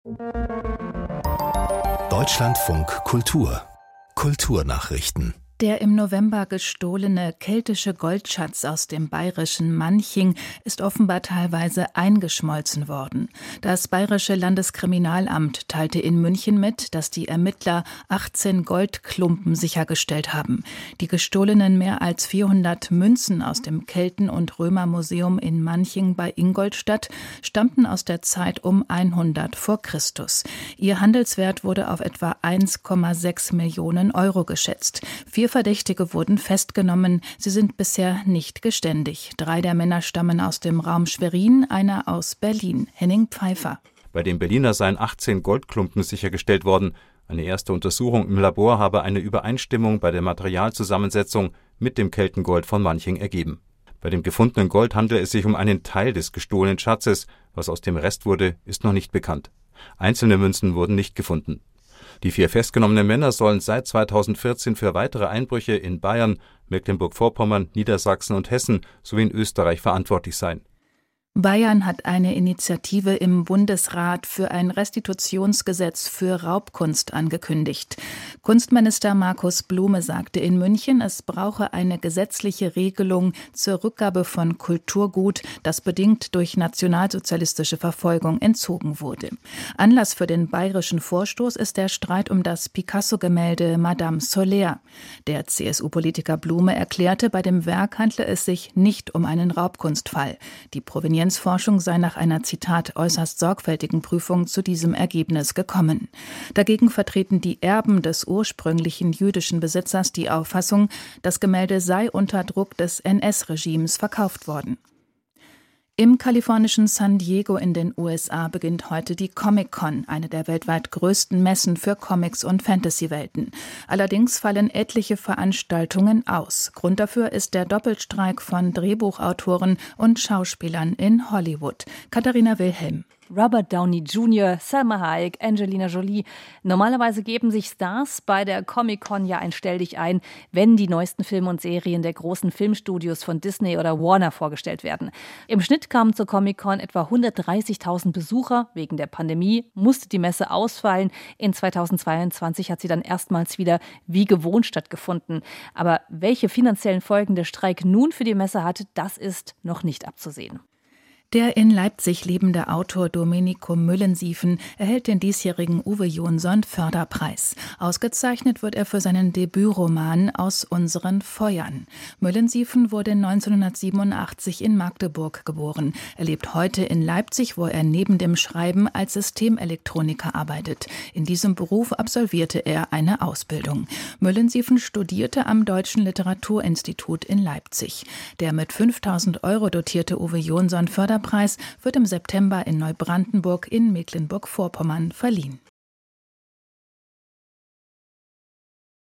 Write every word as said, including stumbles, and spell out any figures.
Deutschlandfunk Kultur Kulturnachrichten. Der im November gestohlene keltische Goldschatz aus dem bayerischen Manching ist offenbar teilweise eingeschmolzen worden. Das bayerische Landeskriminalamt teilte in München mit, dass die Ermittler achtzehn Goldklumpen sichergestellt haben. Die gestohlenen mehr als vierhundert Münzen aus dem Kelten- und Römermuseum in Manching bei Ingolstadt stammten aus der Zeit um hundert vor Christus. Ihr Handelswert wurde auf etwa eins Komma sechs Millionen Euro geschätzt. Vier Verdächtige wurden festgenommen. Sie sind bisher nicht geständig. Drei der Männer stammen aus dem Raum Schwerin, einer aus Berlin. Henning Pfeiffer. Bei dem Berliner seien achtzehn Goldklumpen sichergestellt worden. Eine erste Untersuchung im Labor habe eine Übereinstimmung bei der Materialzusammensetzung mit dem Keltengold von Manching ergeben. Bei dem gefundenen Gold handelt es sich um einen Teil des gestohlenen Schatzes. Was aus dem Rest wurde, ist noch nicht bekannt. Einzelne Münzen wurden nicht gefunden. Die vier festgenommenen Männer sollen seit zweitausendvierzehn für weitere Einbrüche in Bayern, Mecklenburg-Vorpommern, Niedersachsen und Hessen sowie in Österreich verantwortlich sein. Bayern hat eine Initiative im Bundesrat für ein Restitutionsgesetz für Raubkunst angekündigt. Kunstminister Markus Blume sagte in München, es brauche eine gesetzliche Regelung zur Rückgabe von Kulturgut, das bedingt durch nationalsozialistische Verfolgung entzogen wurde. Anlass für den bayerischen Vorstoß ist der Streit um das Picasso-Gemälde Madame Soler. Der C S U-Politiker Blume erklärte, bei dem Werk handle es sich nicht um einen Raubkunstfall. Die Provenienz Forschung sei nach einer, Zitat, äußerst sorgfältigen Prüfung zu diesem Ergebnis gekommen. Dagegen vertreten die Erben des ursprünglichen jüdischen Besitzers die Auffassung, das Gemälde sei unter Druck des N S-Regimes verkauft worden. Im kalifornischen San Diego in den U S A beginnt heute die Comic-Con, eine der weltweit größten Messen für Comics- und Fantasy-Welten. Allerdings fallen etliche Veranstaltungen aus. Grund dafür ist der Doppelstreik von Drehbuchautoren und Schauspielern in Hollywood. Katharina Wilhelm. Robert Downey Junior, Salma Hayek, Angelina Jolie. Normalerweise geben sich Stars bei der Comic-Con ja ein Stelldichein, wenn die neuesten Filme und Serien der großen Filmstudios von Disney oder Warner vorgestellt werden. Im Schnitt kamen zur Comic-Con etwa hundertdreißigtausend Besucher. Wegen der Pandemie musste die Messe ausfallen. In zweitausendzweiundzwanzig hat sie dann erstmals wieder wie gewohnt stattgefunden. Aber welche finanziellen Folgen der Streik nun für die Messe hat, das ist noch nicht abzusehen. Der in Leipzig lebende Autor Domenico Müllensiefen erhält den diesjährigen Uwe Jonsson-Förderpreis. Ausgezeichnet wird er für seinen Debütroman Aus unseren Feuern. Müllensiefen wurde neunzehnhundertsiebenundachtzig in Magdeburg geboren. Er lebt heute in Leipzig, wo er neben dem Schreiben als Systemelektroniker arbeitet. In diesem Beruf absolvierte er eine Ausbildung. Müllensiefen studierte am Deutschen Literaturinstitut in Leipzig. Der mit fünftausend Euro dotierte Uwe Jonsson-Förderpreis Preis wird im September in Neubrandenburg in Mecklenburg-Vorpommern verliehen.